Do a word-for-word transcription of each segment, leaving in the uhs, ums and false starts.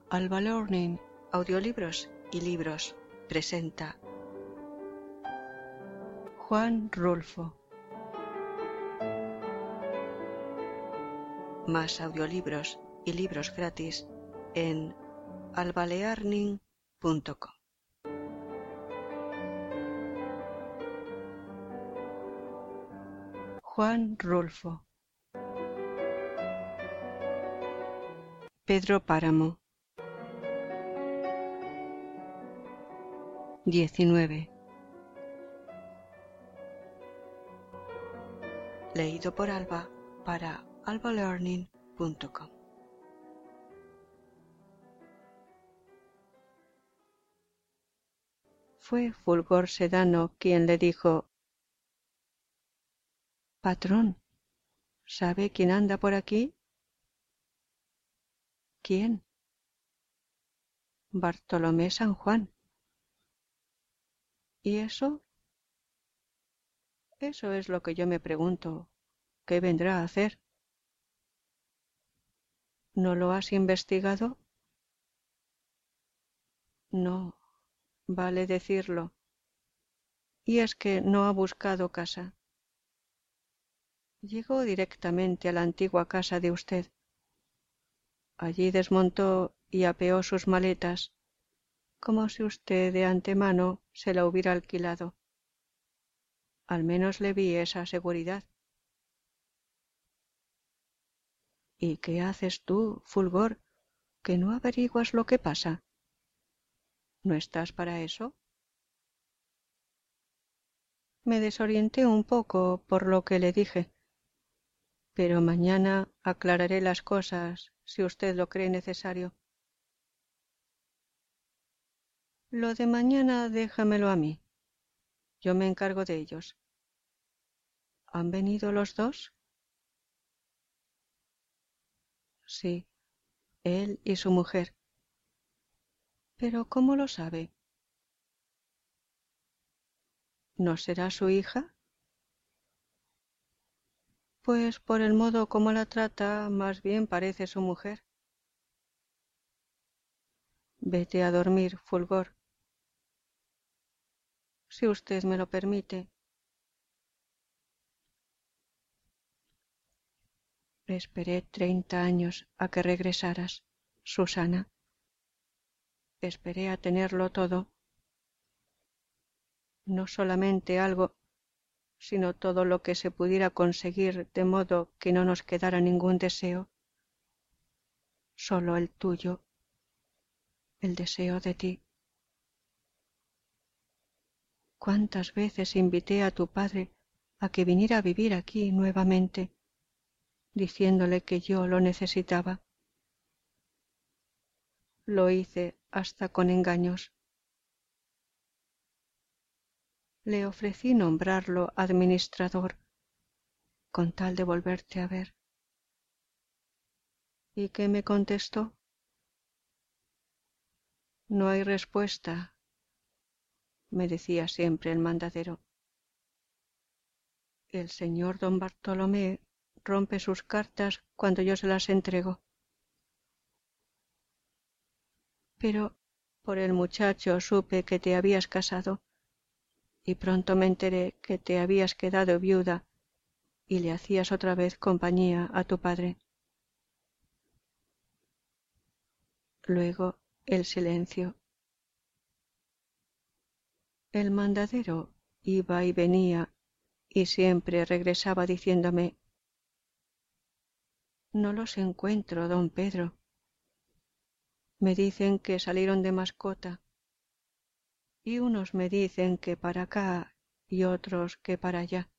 Alba Learning, audiolibros y libros, presenta Juan Rulfo. Más audiolibros y libros gratis en alba learning punto com. Juan Rulfo. Pedro Páramo. diecinueve. Leído por Alba para alba learning punto com. Fue Fulgor Sedano quien le dijo: «Patrón, ¿sabe quién anda por aquí?» «¿Quién?» «Bartolomé San Juan». ¿Y eso? Eso es lo que yo me pregunto. ¿Qué vendrá a hacer? ¿No lo has investigado? No, vale decirlo. Y es que no ha buscado casa. Llegó directamente a la antigua casa de usted. Allí desmontó y apeó sus maletas, como si usted de antemano se la hubiera alquilado. Al menos le vi esa seguridad. ¿Y qué haces tú, Fulgor, que no averiguas lo que pasa? ¿No estás para eso? Me desorienté un poco por lo que le dije, pero mañana aclararé las cosas si usted lo cree necesario. Lo de mañana déjamelo a mí. Yo me encargo de ellos. ¿Han venido los dos? Sí, él y su mujer. ¿Pero cómo lo sabe? ¿No será su hija? Pues por el modo como la trata, más bien parece su mujer. Vete a dormir, Fulgor. Si usted me lo permite. Esperé treinta años a que regresaras, Susana. Esperé a tenerlo todo. No solamente algo, sino todo lo que se pudiera conseguir de modo que no nos quedara ningún deseo. Solo el tuyo, el deseo de ti. ¿Cuántas veces invité a tu padre a que viniera a vivir aquí nuevamente, diciéndole que yo lo necesitaba? Lo hice hasta con engaños. Le ofrecí nombrarlo administrador, con tal de volverte a ver. ¿Y qué me contestó? No hay respuesta, me decía siempre el mandadero. El señor don Bartolomé rompe sus cartas cuando yo se las entrego. Pero por el muchacho supe que te habías casado y pronto me enteré que te habías quedado viuda y le hacías otra vez compañía a tu padre. Luego el silencio. El mandadero iba y venía y siempre regresaba diciéndome: «No los encuentro, don Pedro. Me dicen que salieron de mascota, y unos me dicen que para acá y otros que para allá».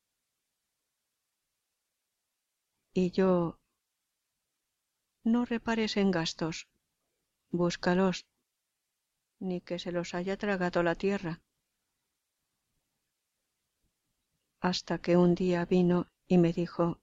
Y yo: «No repares en gastos, búscalos, ni que se los haya tragado la tierra». Hasta que un día vino y me dijo: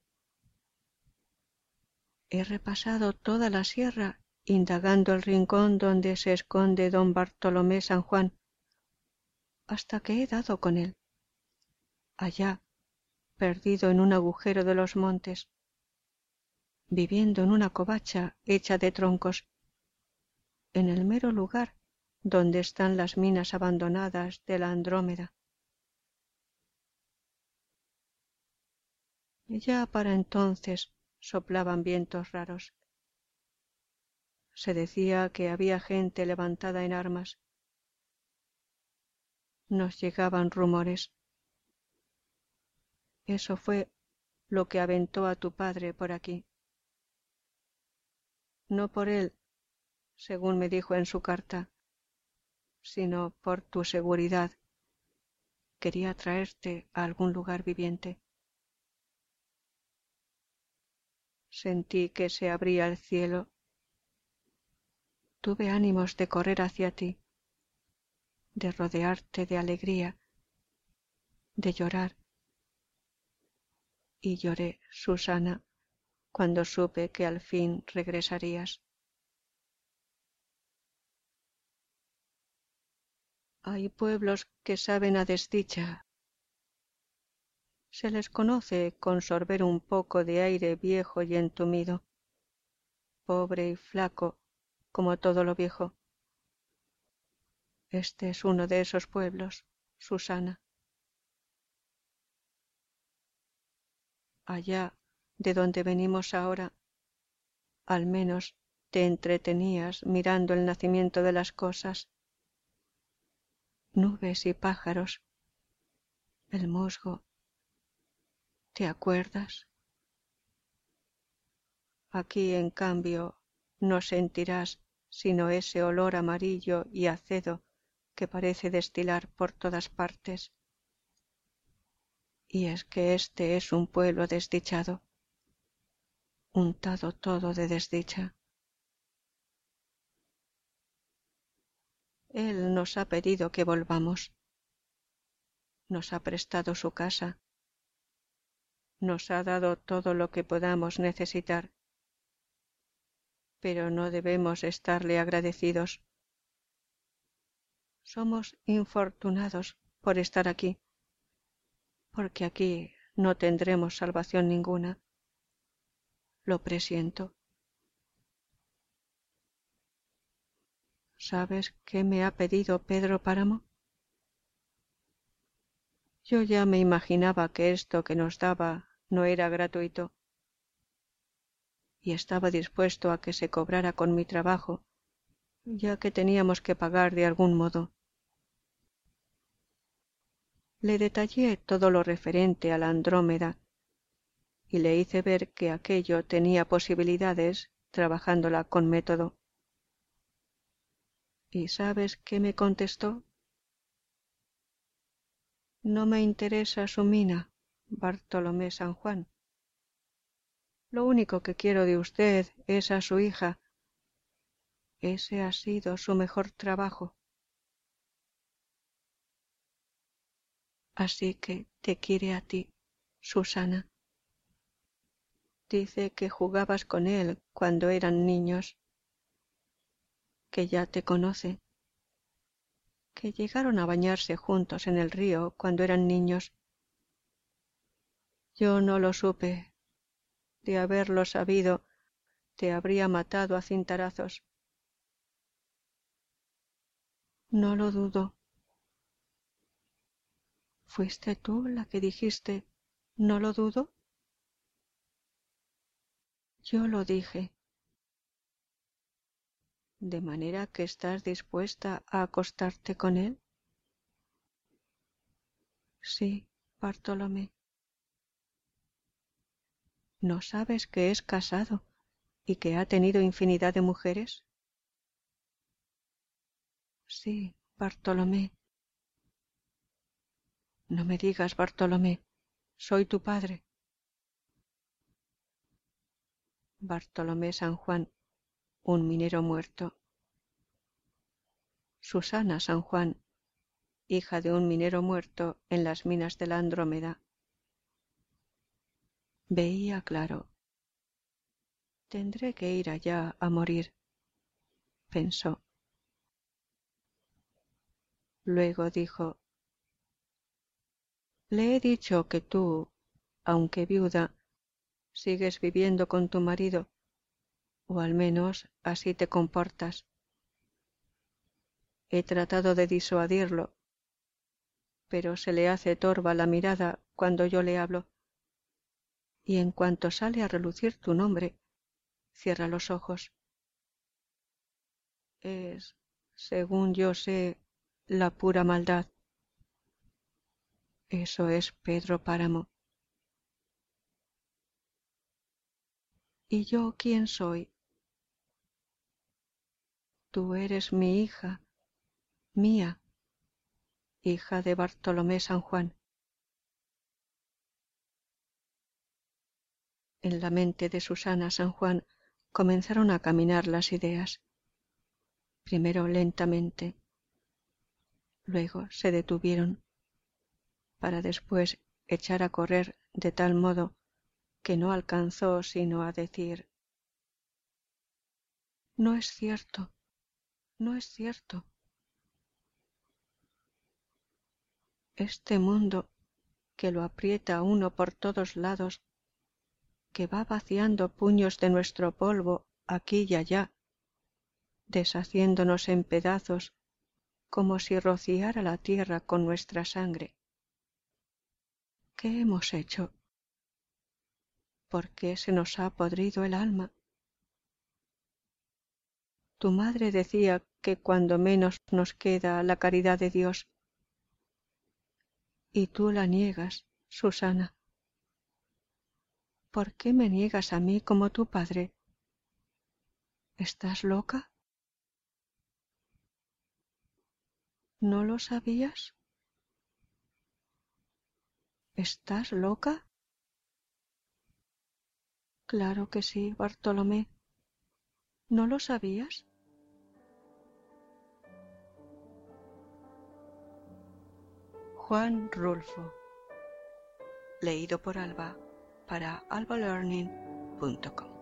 «He repasado toda la sierra indagando el rincón donde se esconde don Bartolomé San Juan, hasta que he dado con él, allá, perdido en un agujero de los montes, viviendo en una covacha hecha de troncos. en el mero lugar donde están las minas abandonadas de la Andrómeda. Ya para entonces soplaban vientos raros. Se decía que había gente levantada en armas. Nos llegaban rumores. Eso fue lo que aventó a tu padre por aquí. No por él, según me dijo en su carta, sino por tu seguridad. Quería traerte a algún lugar viviente. Sentí que se abría el cielo. Tuve ánimos de correr hacia ti, de rodearte de alegría, de llorar. Y lloré, Susana, cuando supe que al fin regresarías. Hay pueblos que saben a desdicha. Se les conoce con sorber un poco de aire viejo y entumido, pobre y flaco, como todo lo viejo. Este es uno de esos pueblos, Susana. Allá, de donde venimos ahora, al menos te entretenías mirando el nacimiento de las cosas. Nubes y pájaros, el musgo. ¿Te acuerdas? Aquí, en cambio, no sentirás sino ese olor amarillo y acedo que parece destilar por todas partes. Y es que este es un pueblo desdichado, untado todo de desdicha. Él nos ha pedido que volvamos. Nos ha prestado su casa. Nos ha dado todo lo que podamos necesitar. Pero no debemos estarle agradecidos. Somos infortunados por estar aquí, porque aquí no tendremos salvación ninguna. Lo presiento. ¿Sabes qué me ha pedido Pedro Páramo? Yo ya me imaginaba que esto que nos daba no era gratuito, y estaba dispuesto a que se cobrara con mi trabajo, ya que teníamos que pagar de algún modo. Le detallé todo lo referente a la Andrómeda y le hice ver que aquello tenía posibilidades trabajándola con método. ¿Y sabes qué me contestó? No me interesa su mina, Bartolomé San Juan. Lo único que quiero de usted es a su hija. Ese ha sido su mejor trabajo. Así que te quiere a ti, Susana. Dice que jugabas con él cuando eran niños, que ya te conoce, que llegaron a bañarse juntos en el río cuando eran niños. Yo no lo supe. De haberlo sabido, te habría matado a cintarazos. No lo dudo. ¿Fuiste tú la que dijiste, no lo dudo? Yo lo dije. ¿De manera que estás dispuesta a acostarte con él? Sí, Bartolomé. ¿No sabes que es casado y que ha tenido infinidad de mujeres? Sí, Bartolomé. No me digas, Bartolomé, soy tu padre. Bartolomé San Juan, un minero muerto. Susana San Juan, hija de un minero muerto en las minas de la Andrómeda. Veía claro. Tendré que ir allá a morir, pensó. Luego dijo: le he dicho que tú, aunque viuda, sigues viviendo con tu marido, o al menos así te comportas. He tratado de disuadirlo, pero se le hace torva la mirada cuando yo le hablo, y en cuanto sale a relucir tu nombre, cierra los ojos. Es, según yo sé, la pura maldad. Eso es Pedro Páramo. ¿Y yo quién soy? Tú eres mi hija, mía, hija de Bartolomé San Juan. En la mente de Susana San Juan comenzaron a caminar las ideas, primero lentamente, luego se detuvieron, para después echar a correr de tal modo que no alcanzó sino a decir: no es cierto, no es cierto. Este mundo que lo aprieta a uno por todos lados, que va vaciando puños de nuestro polvo aquí y allá, deshaciéndonos en pedazos como si rociara la tierra con nuestra sangre. ¿Qué hemos hecho? ¿Por qué se nos ha podrido el alma? Tu madre decía que cuando menos nos queda la caridad de Dios, y tú la niegas, Susana. ¿Por qué me niegas a mí como tu padre? ¿Estás loca? ¿No lo sabías? ¿Estás loca? Claro que sí, Bartolomé. ¿No lo sabías? Juan Rulfo. Leído por Alba para alba learning punto com.